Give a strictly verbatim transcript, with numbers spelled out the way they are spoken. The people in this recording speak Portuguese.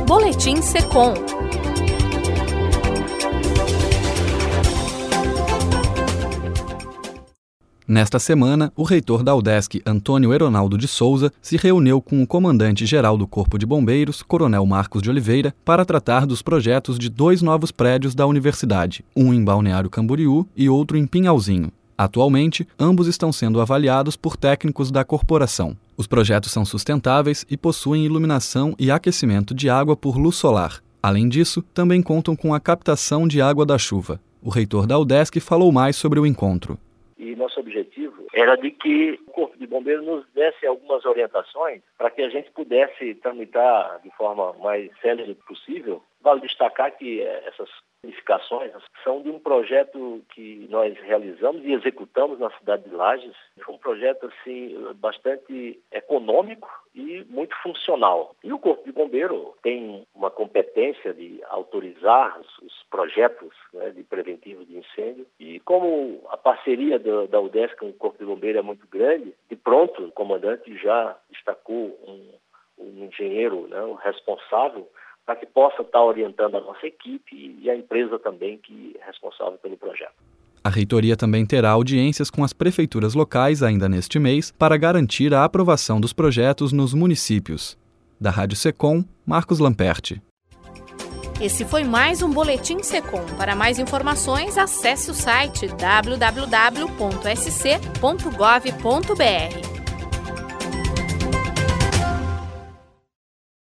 Boletim Secom. Nesta semana, o reitor da UDESC, Antônio Eronaldo de Souza, se reuniu com o comandante-geral do Corpo de Bombeiros, Coronel Marcos de Oliveira, para tratar dos projetos de dois novos prédios da universidade, um em Balneário Camboriú e outro em Pinhalzinho. Atualmente, ambos estão sendo avaliados por técnicos da corporação. Os projetos são sustentáveis e possuem iluminação e aquecimento de água por luz solar. Além disso, também contam com a captação de água da chuva. O reitor da UDESC falou mais sobre o encontro. E nosso objetivo era de que o Corpo de Bombeiros nos desse algumas orientações para que a gente pudesse tramitar de forma mais célere possível. Vale destacar que essas edificações são de um projeto que nós realizamos e executamos na cidade de Lages. Foi um projeto assim, bastante econômico e muito funcional. E o Corpo de Bombeiro tem uma competência de autorizar os projetos, né, de preventivo de incêndio. E como a parceria da, da UDESC com o Corpo de Bombeiro é muito grande, de pronto o comandante já destacou um, um engenheiro, né, um responsável, para que possa estar orientando a nossa equipe e a empresa também que é responsável pelo projeto. A reitoria também terá audiências com as prefeituras locais ainda neste mês para garantir a aprovação dos projetos nos municípios. Da Rádio Secom, Marcos Lamperti. Esse foi mais um Boletim Secom. Para mais informações, acesse o site w w w ponto s c ponto gov ponto b r.